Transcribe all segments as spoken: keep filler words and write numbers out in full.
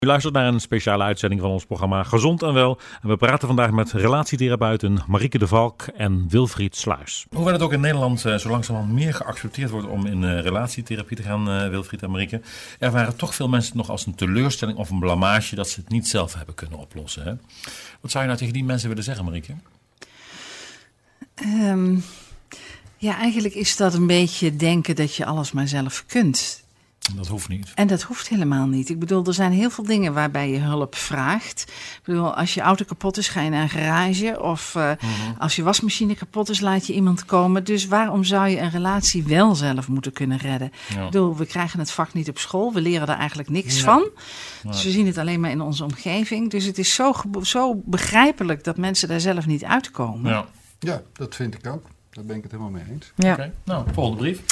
U luistert naar een speciale uitzending van ons programma Gezond en Wel. En we praten vandaag met relatietherapeuten Marieke de Valk en Wilfried Sluis. Hoewel het ook in Nederland uh, zo langzamerhand meer geaccepteerd wordt om in uh, relatietherapie te gaan, uh, Wilfried en Marieke, ervaren toch veel mensen nog als een teleurstelling of een blamage dat ze het niet zelf hebben kunnen oplossen. Hè? Wat zou je nou tegen die mensen willen zeggen, Marieke? Um, ja, eigenlijk is dat een beetje denken dat je alles maar zelf kunt. Dat hoeft niet. En dat hoeft helemaal niet. Ik bedoel, er zijn heel veel dingen waarbij je hulp vraagt. Ik bedoel, als je auto kapot is, ga je naar een garage. Of uh, mm-hmm. als je wasmachine kapot is, laat je iemand komen. Dus waarom zou je een relatie wel zelf moeten kunnen redden? Ja. Ik bedoel, we krijgen het vak niet op school. We leren daar eigenlijk niks ja. van. Ja. Dus we zien het alleen maar in onze omgeving. Dus het is zo, zo begrijpelijk dat mensen daar zelf niet uitkomen. Ja, ja, dat vind ik ook. Daar ben ik het helemaal mee eens. Ja. Oké, nou, volgende brief.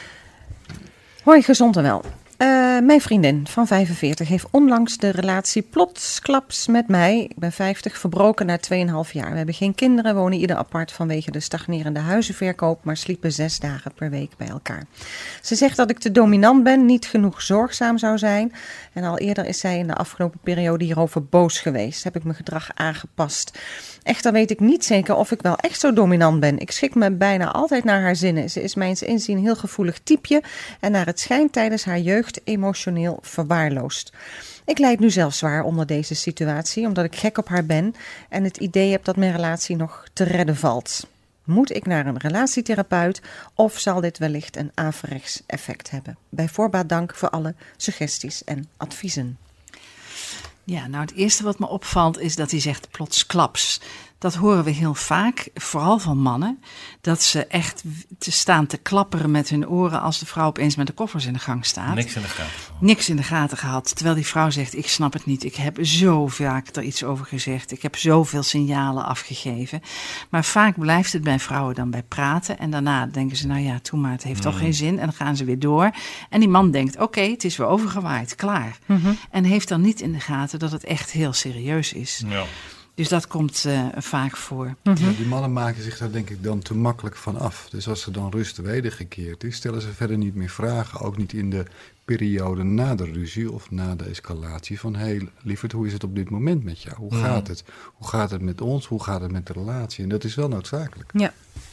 Hoi, Gezond en Wel. Uh, mijn vriendin van vijfenveertig heeft onlangs de relatie plotsklaps met mij, ik ben vijftig, verbroken na twee komma vijf jaar. We hebben geen kinderen, wonen ieder apart vanwege de stagnerende huizenverkoop, maar sliepen zes dagen per week bij elkaar. Ze zegt dat ik te dominant ben, niet genoeg zorgzaam zou zijn. En al eerder is zij in de afgelopen periode hierover boos geweest. Heb ik mijn gedrag aangepast. Echter weet ik niet zeker of ik wel echt zo dominant ben. Ik schik me bijna altijd naar haar zinnen. Ze is mijns inzien een heel gevoelig typeje en naar het schijnt tijdens haar jeugd emotioneel verwaarloosd. Ik lijd nu zelf zwaar onder deze situatie, omdat ik gek op haar ben en het idee heb dat mijn relatie nog te redden valt. Moet ik naar een relatietherapeut of zal dit wellicht een averechts effect hebben? Bij voorbaat dank voor alle suggesties en adviezen. Ja, nou het eerste wat me opvalt is dat hij zegt plotsklaps. Dat horen we heel vaak, vooral van mannen, dat ze echt te staan te klapperen met hun oren als de vrouw opeens met de koffers in de gang staat. Niks in de gaten gehad. Niks in de gaten gehad. Terwijl die vrouw zegt, ik snap het niet. Ik heb zo vaak er iets over gezegd. Ik heb zoveel signalen afgegeven. Maar vaak blijft het bij vrouwen dan bij praten. En daarna denken ze, nou ja, toe maar, het heeft mm. toch geen zin. En dan gaan ze weer door. En die man denkt, oké, okay, het is weer overgewaaid, klaar. Mm-hmm. En heeft dan niet in de gaten dat het echt heel serieus is. Ja. Dus dat komt uh, vaak voor. Mm-hmm. Ja, die mannen maken zich daar denk ik dan te makkelijk van af. Dus als er dan rust wedergekeerd is, stellen ze verder niet meer vragen. Ook niet in de periode na de ruzie of na de escalatie. Van, hé, hey, lieverd, hoe is het op dit moment met jou? Hoe mm. gaat het? Hoe gaat het met ons? Hoe gaat het met de relatie? En dat is wel noodzakelijk. Ja.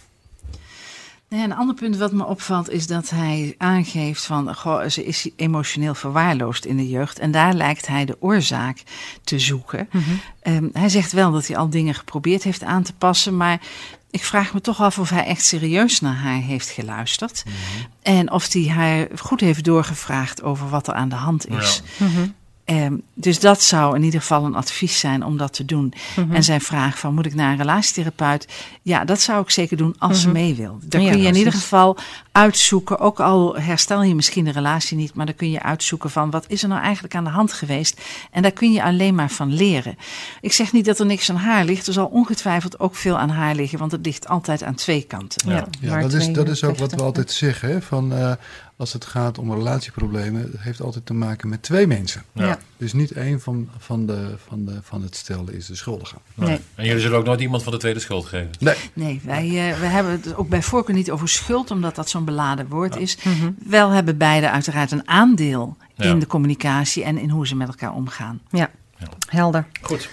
Ja, een ander punt wat me opvalt is dat hij aangeeft van, goh, ze is emotioneel verwaarloosd in de jeugd. En daar lijkt hij de oorzaak te zoeken. Mm-hmm. Um, hij zegt wel dat hij al dingen geprobeerd heeft aan te passen, maar ik vraag me toch af of hij echt serieus naar haar heeft geluisterd. Mm-hmm. En of hij haar goed heeft doorgevraagd over wat er aan de hand is. Ja. Mm-hmm. Um, dus dat zou in ieder geval een advies zijn om dat te doen. Mm-hmm. En zijn vraag van, moet ik naar een relatietherapeut? Ja, dat zou ik zeker doen als mm-hmm. ze mee wil. Daar ja, kun je in ieder geval uitzoeken, ook al herstel je misschien de relatie niet, maar dan kun je uitzoeken van, wat is er nou eigenlijk aan de hand geweest? En daar kun je alleen maar van leren. Ik zeg niet dat er niks aan haar ligt. Er zal ongetwijfeld ook veel aan haar liggen, want het ligt altijd aan twee kanten. Ja, ja, ja dat, is, dat is ook wat we altijd zeggen, hè, van uh, als het gaat om relatieproblemen, het heeft altijd te maken met twee mensen. Ja. Ja. Dus niet één van, van, de, van, de, van het stel is de schuldige. Nee. Nee. En jullie zullen ook nooit iemand van de tweede schuld geven? Nee. Nee, wij, uh, wij hebben het ook bij voorkeur niet over schuld, omdat dat zo'n beladen woord ja. is. Mm-hmm. Wel hebben beide uiteraard een aandeel ja. in de communicatie en in hoe ze met elkaar omgaan. Ja, ja. Helder. Goed.